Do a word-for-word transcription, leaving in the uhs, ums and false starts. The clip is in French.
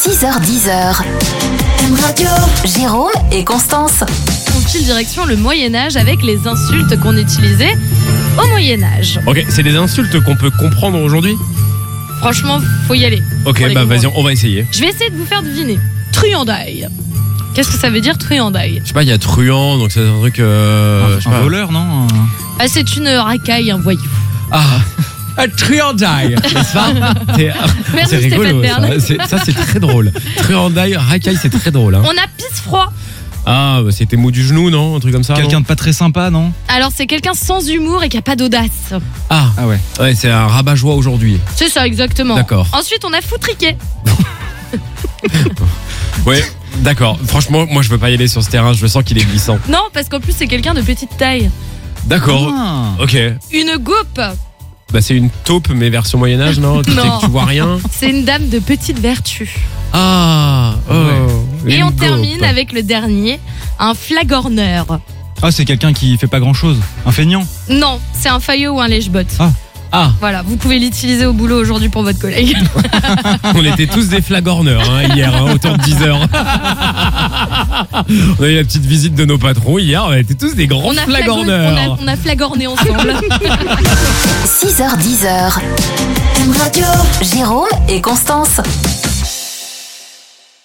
six heures dix. Radio. Jérôme et Constance. On file direction le Moyen-Âge avec les insultes qu'on utilisait au Moyen-Âge. Ok, c'est des insultes qu'on peut comprendre aujourd'hui ? Franchement, faut y aller. Ok, bah vas-y, on va essayer. Je vais essayer de vous faire deviner. Truandaille. Qu'est-ce que ça veut dire, truandaille ? Je sais pas, il y a truand, donc c'est un truc... Euh, un je sais un pas. voleur, non ? Ah, c'est une racaille, un voyou. Ah, un truandaille, n'est-ce pas ? C'est, Merci c'est rigolo, Stéphane Bern. ça. C'est, ça, c'est très drôle. Truandaille, racaille, c'est très drôle. Hein. On a pisse-froid. Ah, bah, c'était mou du genou, non ? Un truc comme ça. Quelqu'un non de pas très sympa, non ? Alors, c'est quelqu'un sans humour et qui a pas d'audace. Ah, Ah ouais. ouais, c'est un rabat-joie aujourd'hui. C'est ça, exactement. D'accord. Ensuite, on a foutriqué. Ouais, d'accord. Franchement, moi, je veux pas y aller sur ce terrain. Je sens qu'il est glissant. Non, parce qu'en plus, c'est quelqu'un de petite taille. D'accord. Ah. Ok. Une goupe. Bah, c'est une taupe, mais version Moyen-Âge, non ? Tu sais Non. que tu vois rien. C'est une dame de petite vertu. Ah, oh, Et une on gaupe. termine avec le dernier, un flagorneur. Ah, c'est quelqu'un qui fait pas grand-chose. Un feignant. Non, c'est un faillot ou un lèche-botte. Ah. Ah, Voilà, vous pouvez l'utiliser au boulot aujourd'hui pour votre collègue. on était tous des flagorneurs hein, hier, hein, autour de dix heures. On a eu la petite visite de nos patrons hier, on était tous des grands On a, flago- flagorneurs. on a, on a flagorné ensemble. six heures dix. Radio. Jérôme et Constance.